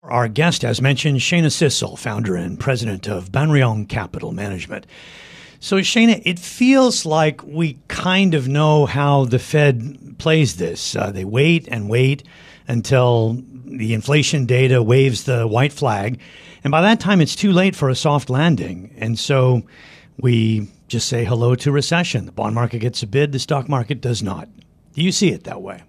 our guest, as mentioned, Shayna Sissel, founder and president of Banriong Capital Management. So, Shayna, it feels like we kind of know how the Fed plays this. They wait and wait until the inflation data waves the white flag. And by that time, it's too late for a soft landing. And so we just say hello to recession. The bond market gets a bid, the stock market does not. Do you see it that way?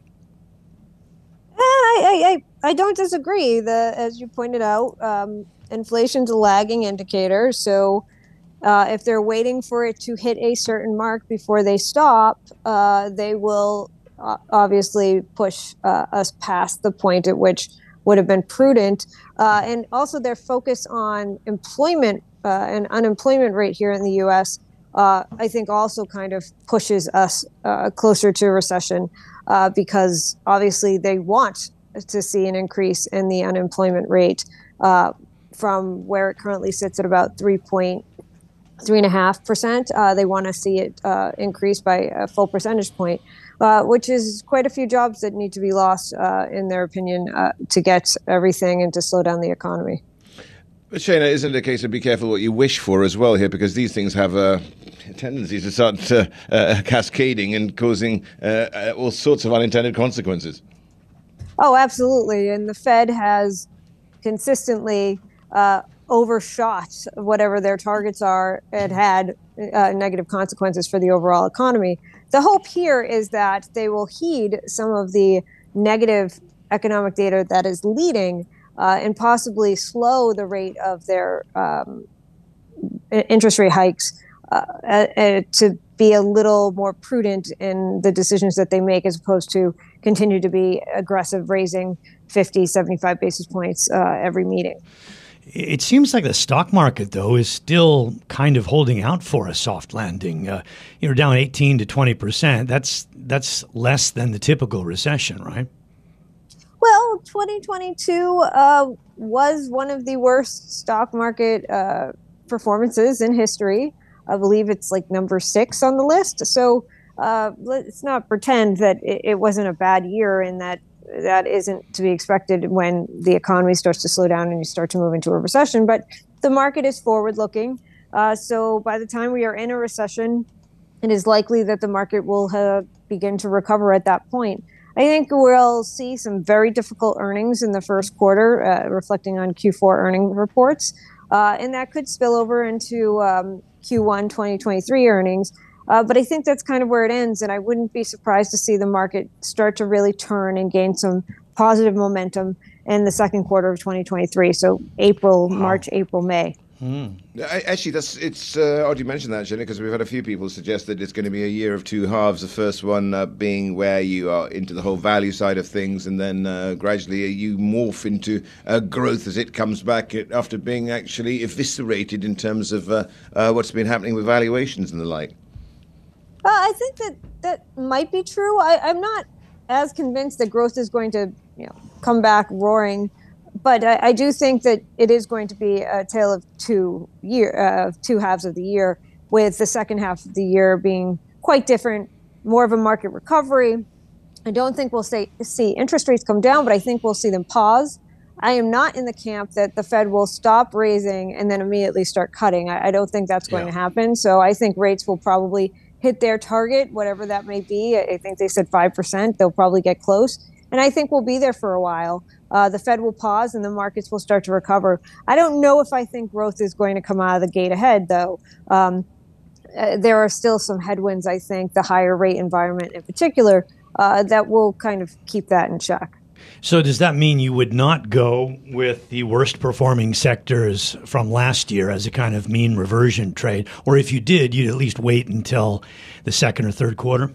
I don't disagree. As you pointed out, inflation's a lagging indicator. So if they're waiting for it to hit a certain mark before they stop, they will obviously push us past the point at which would have been prudent. And also their focus on employment and unemployment rate here in the U.S., I think also kind of pushes us closer to a recession because obviously they want to see an increase in the unemployment rate from where it currently sits at about 3.5%. They want to see it increase by a full percentage point, which is quite a few jobs that need to be lost, in their opinion, to get everything and to slow down the economy. But Shayna, isn't it a case of be careful what you wish for as well here, because these things have a tendency to start cascading and causing all sorts of unintended consequences? Oh, absolutely. And the Fed has consistently overshot whatever their targets are and had negative consequences for the overall economy. The hope here is that they will heed some of the negative economic data that is leading and possibly slow the rate of their interest rate hikes to be a little more prudent in the decisions that they make, as opposed to continue to be aggressive, raising 50, 75 basis points every meeting. It seems like the stock market, though, is still kind of holding out for a soft landing. You're down 18 to 20%. That's less than the typical recession, right? Well, 2022 was one of the worst stock market performances in history. I believe it's like number 6 on the list. So let's not pretend that it wasn't a bad year, and that isn't to be expected when the economy starts to slow down and you start to move into a recession. But the market is forward-looking. So by the time we are in a recession, it is likely that the market will begin to recover at that point. I think we'll see some very difficult earnings in the first quarter, reflecting on Q4 earning reports. And that could spill over into Q1 2023 earnings. But I think that's kind of where it ends. And I wouldn't be surprised to see the market start to really turn and gain some positive momentum in the second quarter of 2023. So March, April, May. Actually, it's odd you mentioned that, Jenny, because we've had a few people suggest that it's going to be a year of two halves. The first one being where you are into the whole value side of things, and then gradually you morph into growth as it comes back after being actually eviscerated in terms of what's been happening with valuations and the like. I think that might be true. I'm not as convinced that growth is going to come back roaring. But I do think that it is going to be a tale of two halves of the year, with the second half of the year being quite different, more of a market recovery. I don't think we'll see interest rates come down, but I think we'll see them pause. I am not in the camp that the Fed will stop raising and then immediately start cutting. I don't think that's going to happen. So I think rates will probably hit their target, whatever that may be. I think they said 5%. They'll probably get close. And I think we'll be there for a while. The Fed will pause and the markets will start to recover. I don't know if I think growth is going to come out of the gate ahead, though. There are still some headwinds, I think, the higher rate environment in particular, that will kind of keep that in check. So does that mean you would not go with the worst performing sectors from last year as a kind of mean reversion trade? Or if you did, you'd at least wait until the second or third quarter?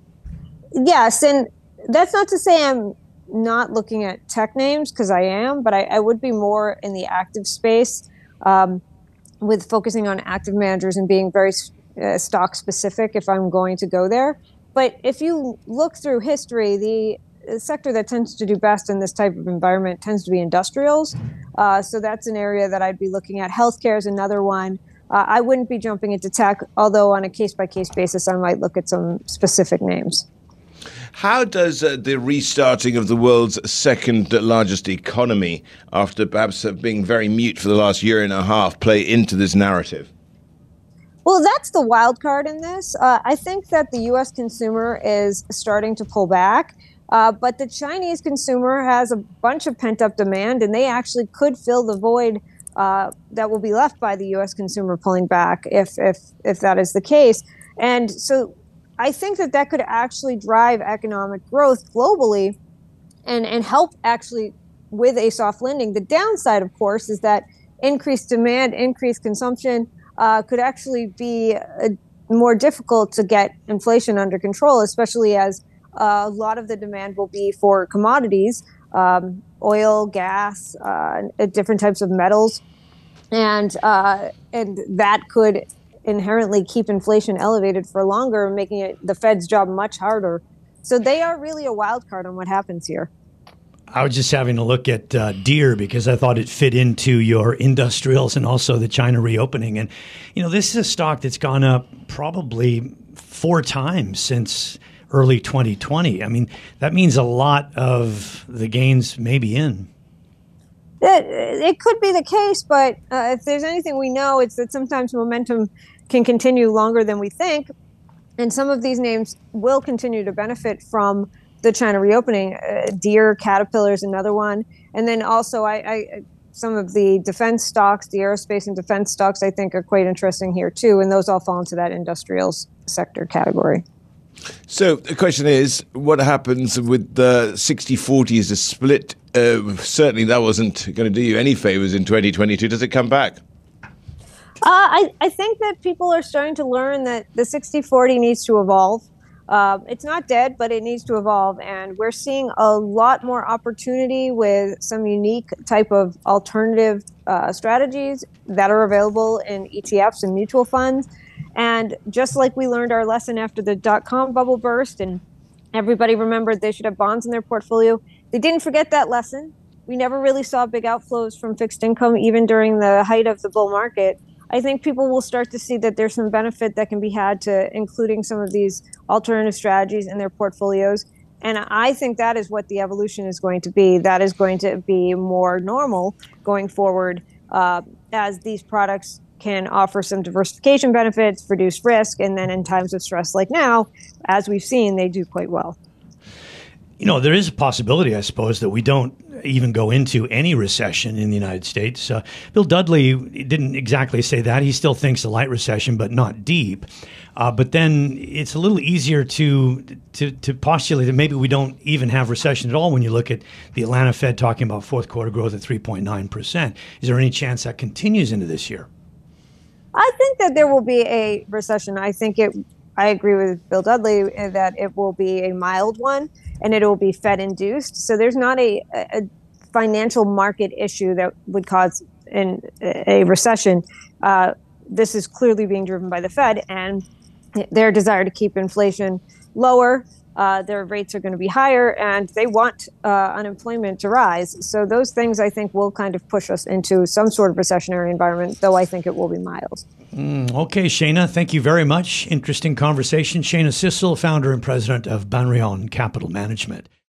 Yes, and that's not to say I'm not looking at tech names, because I am, but I would be more in the active space, with focusing on active managers and being very stock specific if I'm going to go there. But if you look through history, the sector that tends to do best in this type of environment tends to be industrials. So that's an area that I'd be looking at. Healthcare is another one. I wouldn't be jumping into tech, although on a case-by-case basis, I might look at some specific names. How does the restarting of the world's second largest economy, after perhaps being very mute for the last year and a half, play into this narrative? Well, that's the wild card in this. I think that the U.S. consumer is starting to pull back, but the Chinese consumer has a bunch of pent-up demand, and they actually could fill the void that will be left by the U.S. consumer pulling back if that is the case. And so I think that could actually drive economic growth globally and help actually with a soft landing. The downside, of course, is that increased demand, increased consumption could actually be more difficult to get inflation under control, especially as a lot of the demand will be for commodities, oil, gas, different types of metals, and that could inherently keep inflation elevated for longer, making it the Fed's job much harder. So they are really a wild card on what happens here. I was just having a look at Deere because I thought it fit into your industrials and also the China reopening. And, this is a stock that's gone up probably 4 times since early 2020. I mean, that means a lot of the gains may be in. It could be the case, but if there's anything we know, it's that sometimes momentum can continue longer than we think. And some of these names will continue to benefit from the China reopening. Deere, Caterpillar is another one. And then also some of the defense stocks, the aerospace and defense stocks, I think are quite interesting here too. And those all fall into that industrials sector category. So the question is, what happens with the 60-40 as a split? Certainly that wasn't going to do you any favors in 2022. Does it come back? I think that people are starting to learn that the 60-40 needs to evolve. It's not dead, but it needs to evolve. And we're seeing a lot more opportunity with some unique type of alternative strategies that are available in ETFs and mutual funds. And just like we learned our lesson after the dot-com bubble burst and everybody remembered they should have bonds in their portfolio, they didn't forget that lesson. We never really saw big outflows from fixed income, even during the height of the bull market. I think people will start to see that there's some benefit that can be had to including some of these alternative strategies in their portfolios. And I think that is what the evolution is going to be. That is going to be more normal going forward as these products can offer some diversification benefits, reduce risk, and then in times of stress like now, as we've seen, they do quite well. There is a possibility, I suppose, that we don't even go into any recession in the United States. Bill Dudley didn't exactly say that. He still thinks a light recession, but not deep. But then it's a little easier to postulate that maybe we don't even have recession at all when you look at the Atlanta Fed talking about fourth quarter growth at 3.9%. Is there any chance that continues into this year? I think that there will be a recession. I agree with Bill Dudley that it will be a mild one and it will be Fed induced. So there's not a financial market issue that would cause a recession. This is clearly being driven by the Fed and their desire to keep inflation lower. Their rates are going to be higher and they want unemployment to rise. So those things I think will kind of push us into some sort of recessionary environment, though I think it will be mild. Okay, Shana, thank you very much. Interesting conversation. Shana Sissel, founder and president of Banrion Capital Management.